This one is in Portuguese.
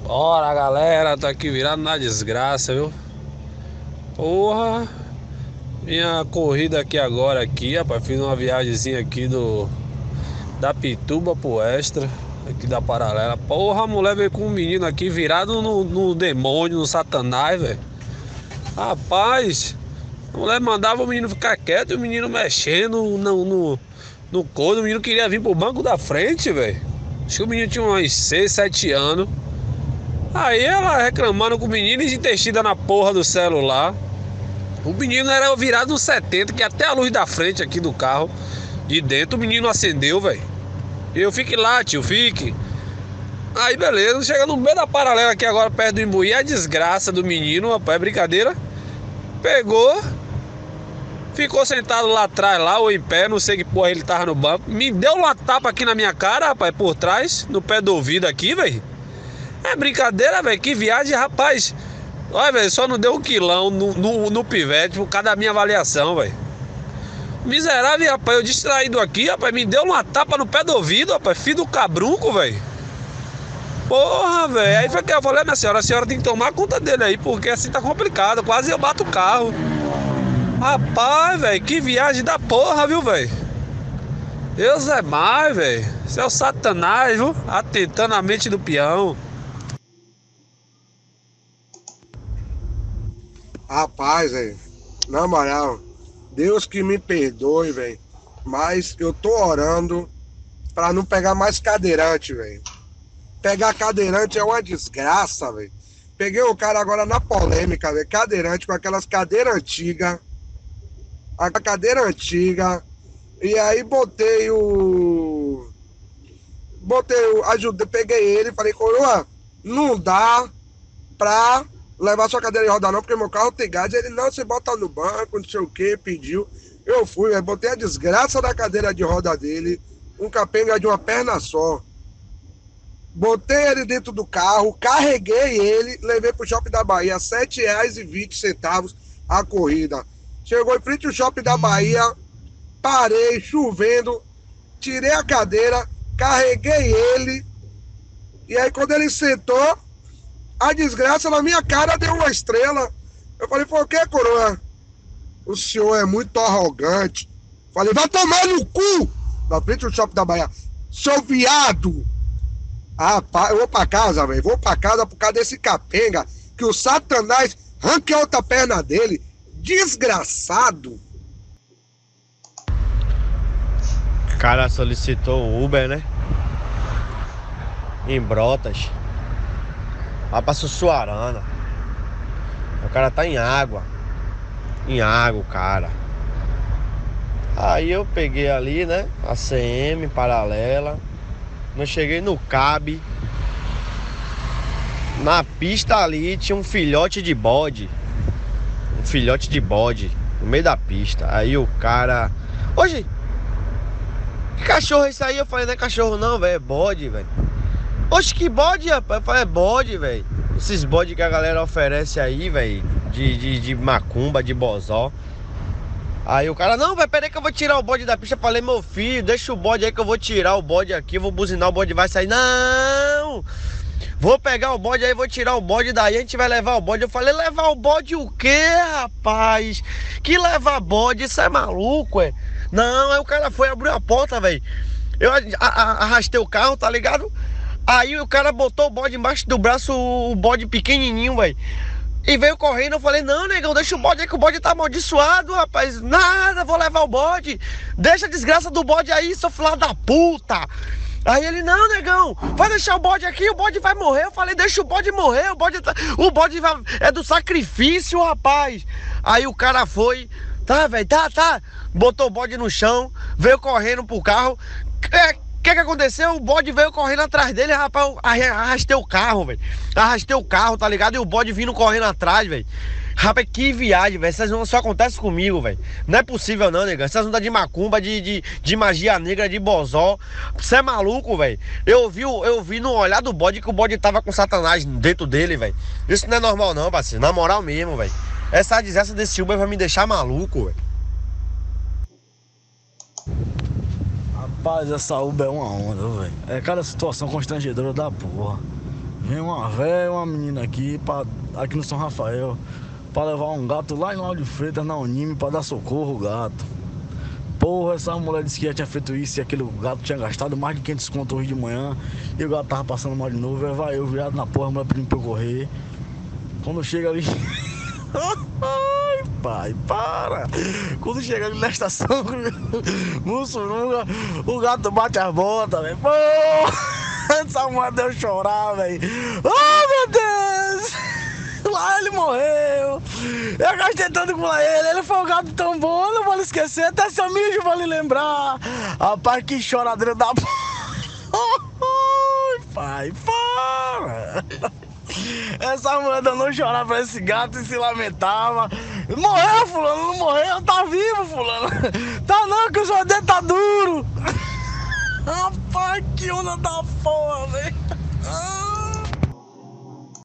Bora, galera, tá aqui virado na desgraça, viu? Porra, minha corrida aqui agora aqui, rapaz, fiz uma viagemzinha aqui da Pituba pro Extra, aqui da Paralela. Porra, a mulher veio com um menino aqui virado no demônio, no satanás, velho. Rapaz, a mulher mandava o menino ficar quieto e o menino mexendo no couro. O menino queria vir pro banco da frente, velho. Acho que o menino tinha uns 6, 7 anos. Aí ela reclamando com o menino e intestida na porra do celular. O menino era virado no 70, que até a luz da frente aqui do carro, de dentro, o menino acendeu, velho. Eu fique lá, tio, fique. Aí beleza, chega no meio da paralela aqui agora, perto do Imbuí, a desgraça do menino, rapaz, é brincadeira. Pegou, ficou sentado lá atrás, lá, ou em pé, não sei que porra ele tava no banco. Me deu uma tapa aqui na minha cara, rapaz, por trás, no pé do ouvido aqui, velho. É brincadeira, velho, que viagem, rapaz. Olha, velho, só não deu um quilão no pivete por causa da minha avaliação, velho. Miserável, rapaz, eu distraído aqui, rapaz, me deu uma tapa no pé do ouvido, rapaz, filho do cabrunco, velho. Porra, velho, aí foi que eu falei, minha senhora, a senhora tem que tomar conta dele aí, porque assim tá complicado, quase eu bato o carro. Rapaz, velho, que viagem da porra, viu, velho. Deus é mais, velho. Isso é o satanás, viu, atentando a mente do peão. Rapaz, velho, na moral, Deus que me perdoe, velho, mas eu tô orando pra não pegar mais cadeirante, velho. Pegar cadeirante é uma desgraça, velho. Peguei o cara agora na polêmica, velho, cadeirante com aquelas cadeiras antigas, a cadeira antiga, e aí ajudei, peguei ele e falei, coroa, não dá pra levar sua cadeira de roda não, porque meu carro tem gás. Ele, não, você bota no banco, não sei o que, pediu. Eu fui, aí botei a desgraça da cadeira de roda dele, um capenga de uma perna só. Botei ele dentro do carro, carreguei ele, levei pro Shopping da Bahia, R$ 7,20 a corrida. Chegou em frente ao Shopping da Bahia, parei, chovendo, tirei a cadeira, carreguei ele, e aí quando ele sentou, a desgraça na minha cara deu uma estrela. Eu falei, por que, coroa? O senhor é muito arrogante. Falei, vai tomar no cu! Na frente do Shopping da Bahia. Seu viado! Rapaz, eu vou pra casa, velho. Vou pra casa por causa desse capenga. Que o satanás arranque a outra perna dele. Desgraçado! O cara solicitou o Uber, né? Em Brotas. Lá pra Sussuarana. O cara tá em água. Em água, o cara. Aí eu peguei ali, né? A CM paralela. Eu cheguei no CAB. Na pista ali tinha um filhote de bode. Um filhote de bode no meio da pista. Aí o cara... Hoje, que cachorro é isso aí? Eu falei, não é cachorro não, velho. É bode, velho. Oxe, que bode, rapaz? Eu falei, é bode, velho. Esses bodes que a galera oferece aí, velho. De macumba, de bozó. Aí o cara, não, velho, peraí que eu vou tirar o bode da pista. Eu falei, meu filho, deixa o bode aí que eu vou tirar o bode aqui. Eu vou buzinar, o bode vai sair. Não! Vou pegar o bode aí, vou tirar o bode daí, a gente vai levar o bode. Eu falei, levar o bode o quê, rapaz? Que levar bode? Isso é maluco, é? Não, aí o cara foi, abriu a porta, velho. Eu arrastei o carro, tá ligado? Aí o cara botou o bode embaixo do braço, o bode pequenininho, velho. E veio correndo, eu falei, não, negão, deixa o bode aí que o bode tá amaldiçoado, rapaz. Nada, vou levar o bode. Deixa a desgraça do bode aí, seu filho da puta. Aí ele, não, negão, vai deixar o bode aqui, o bode vai morrer. Eu falei, deixa o bode morrer, o bode é do sacrifício, rapaz. Aí o cara foi, tá, velho, tá. Botou o bode no chão, veio correndo pro carro. O que aconteceu? O bode veio correndo atrás dele, rapaz, eu arrastei o carro, velho. Arrastei o carro, tá ligado? E o bode vindo correndo atrás, velho. Rapaz, que viagem, velho. Essas só acontecem comigo, velho. Não é possível não, nega. Essas ondas de macumba, de magia negra, de bozó. Você é maluco, velho. Eu vi no olhar do bode que o bode tava com satanás dentro dele, velho. Isso não é normal não, parceiro. Na moral mesmo, velho. Essa desgraça desse Uber vai me deixar maluco, velho. Rapaz, essa Uber é uma onda, velho. É cada situação constrangedora da porra. Vem uma véia e uma menina aqui, aqui no São Rafael, pra levar um gato lá em Lauro de Freitas, na Unime, pra dar socorro ao gato. Porra, essa mulher disse que já tinha feito isso e aquele gato tinha gastado mais de 500 conto hoje de manhã. E o gato tava passando mal de novo. Aí vai eu virado na porra, a mulher pedindo pra eu correr. Quando chega ali... Ai, pai, para! Quando chega ali na estação, Mussurunga, o gato bate as botas, velho. Porra! Essa mulher deu chorar, velho. Oh, meu Deus! Lá ele morreu. Eu gastei tanto com ele foi um gato tão bom, eu não vou esquecer. Até seu mijo vou lhe lembrar. Rapaz, que choradeira da porra. Pai, para. Essa mulher não chorar pra esse gato e se lamentava. Morreu, fulano, não morreu, tá vivo, fulano. Tá não, que o joelho dele tá duro. Rapaz, que onda da porra, velho.